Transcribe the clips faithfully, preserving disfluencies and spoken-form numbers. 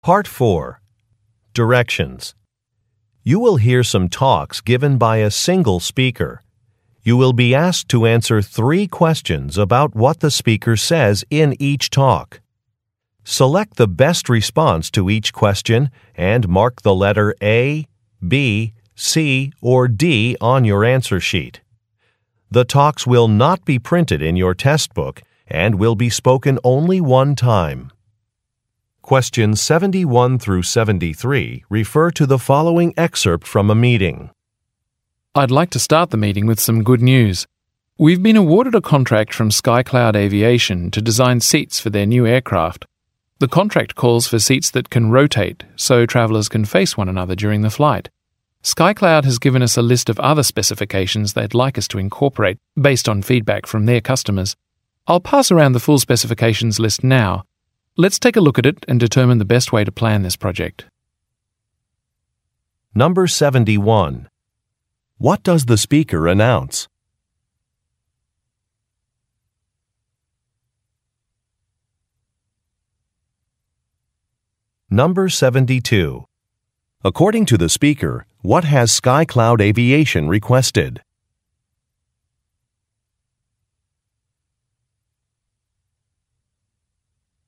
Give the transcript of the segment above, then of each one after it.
Part four. Directions. You will hear some talks given by a single speaker. You will be asked to answer three questions about what the speaker says in each talk. Select the best response to each question and mark the letter A, B, C, or D on your answer sheet. The talks will not be printed in your test book and will be spoken only one time. Questions seventy-one through seventy-three refer to the following excerpt from a meeting. I'd like to start the meeting with some good news. We've been awarded a contract from SkyCloud Aviation to design seats for their new aircraft. The contract calls for seats that can rotate so travelers can face one another during the flight. SkyCloud has given us a list of other specifications they'd like us to incorporate based on feedback from their customers. I'll pass around the full specifications list now. Let's take a look at it and determine the best way to plan this project. Number seventy-one. What does the speaker announce? Number seventy-two. According to the speaker, what has SkyCloud Aviation requested?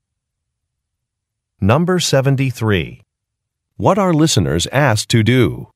Number seventy-three. What are listeners asked to do?